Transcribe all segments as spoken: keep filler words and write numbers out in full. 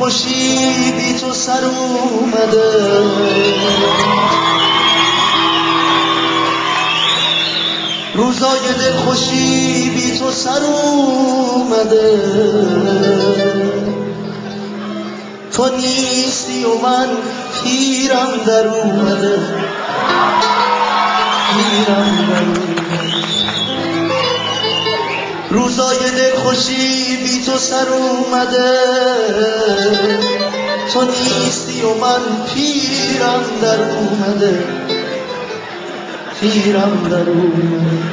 خوشی بی تو سر اومده، روزای دل خوشی بی تو سر اومده، تو نیستی و من پیرم در اومده، پیرم در اومده، روزای دل خوشی بی تو سر اومده، تو نیستی و من پیرم در اومده، پیرم در اومده.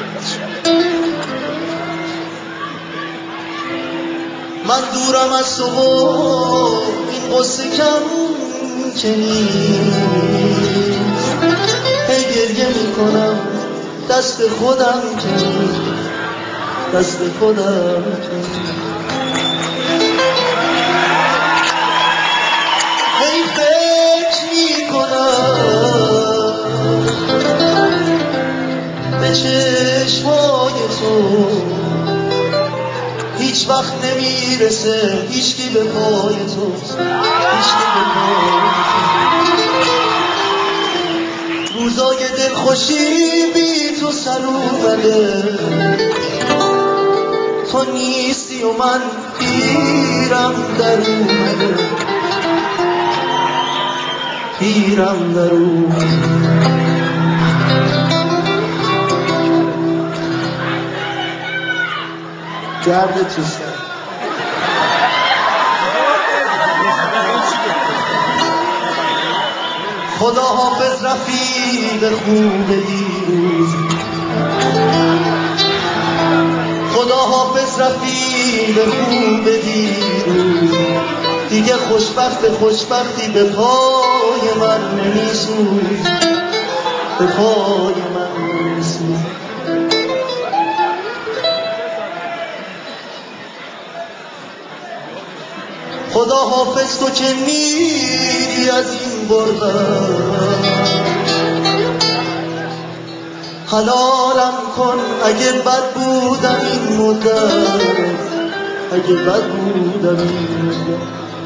من دورم از تو و این قصه کم که نیست، هی گریه میکنم دست خودم که نیست، دست خودم که نیست، هی فکر میکنم به چشمای تو، هیچ وقت نمیرسه هیچکی به پای تو، هیچکی به پای تو، روزای دل خوشی بی تو سر اومده، تو نیستی و من پیرم در اومده، پیرم در اومده. گرد تو سر خدا حافظ رفیق خوب دیروز، خدا حافظ رفیق خوب دیروز، دیگه خوشبخت خوشبختی به پای من نمیسوز، به پای من نمیسوز. خدا حافظ تو که میری از این بردن، حلالم کن اگه بد بودم این مدت، اگه بد بودم این مدت.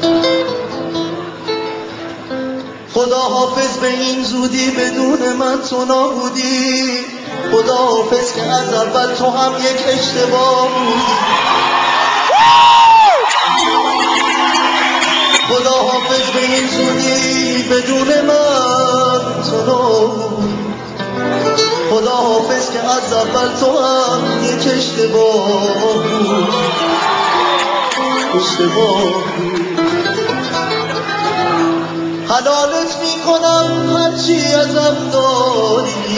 خدا حافظ به این زودی بدون من تو نبودی، خدا حافظ که از اول تو هم یک اشتباه بودی، خدا حافظ به این زودی بدون من تو نبودی، خدا حافظ که از اول تو هم یک اشتباه بود، اشتباه بود. حلالت میکنم هرچی ازم داری،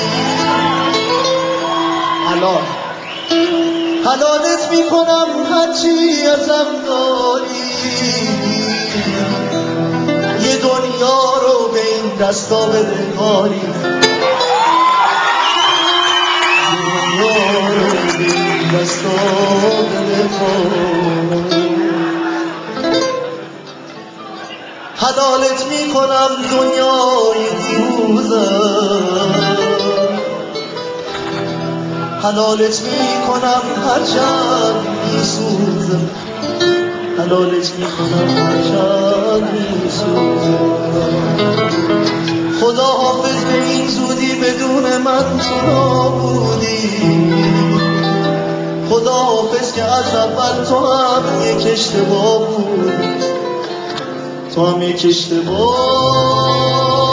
حلال حلالت میکنم هرچی ازم داری، یه دنیا رو به این دستا بده کاری، دنیا رو به این دستا بده کاری. حلالت میکنم دنیای دیروزم، حلالت میکنم هرچند میسوزم، حلالت میکنم هرچند میسوزم. خدا حافظ به این زودی بدون من تو نبودی، خدا حافظ که از اول تو هم یک اشتباه بود، تو هم یک اشتباه